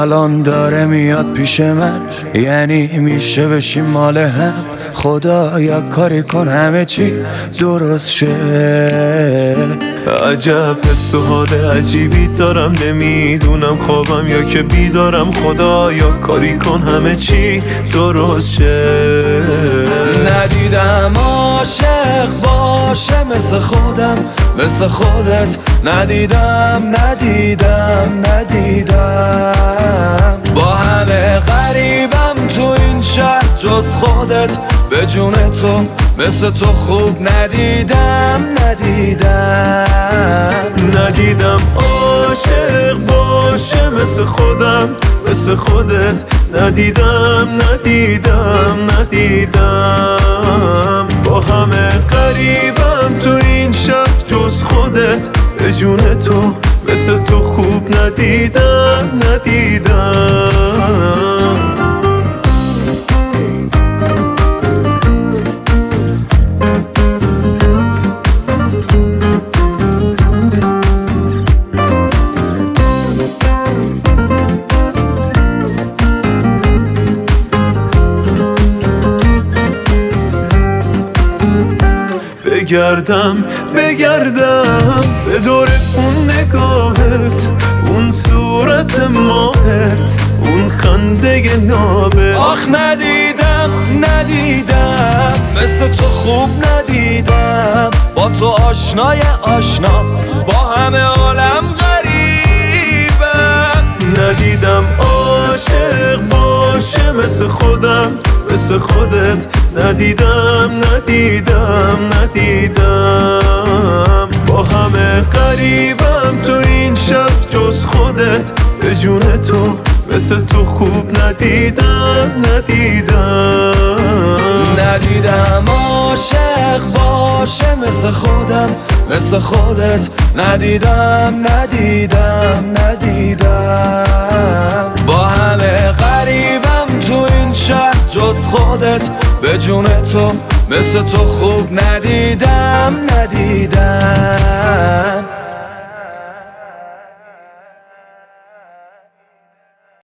الان داره میاد پیش من، یعنی میشه بشیم مال هم. خدا یا کاری کن همه چی درست شه. عجب حس و حال عجیبی دارم، نمیدونم خوابم یا که بیدارم. خدا یا کاری کن همه چی درست شه. ندیدم عاشق باشه مثل خودم، مثل خودت ندیدم با همه غریبم تو این شهر جز خودت، به جون تو مثل تو خوب ندیدم عاشق باشه مثل خودم، مثل خودت ندیدم با همه قریبم تو این شهر جز خودت، به جون تو مثل تو خوب ندیدم بگردم به دور اون نگاهت، اون صورت ماهت، اون خنده نابت. آخ ندیدم مثل تو خوب ندیدم، با تو آشنای آشنا با همه عالم غریبم. ندیدم عاشق باشه مثل خودم، مثل خودت ندیدم با همه قریبم تو این شب جز خودت، به جون تو مثل تو خوب ندیدم عاشق باشه مثل خودم، مثل خودت ندیدم با همه غریبم تو این شهر جز خودت، به جون تو مثل تو خوب ندیدم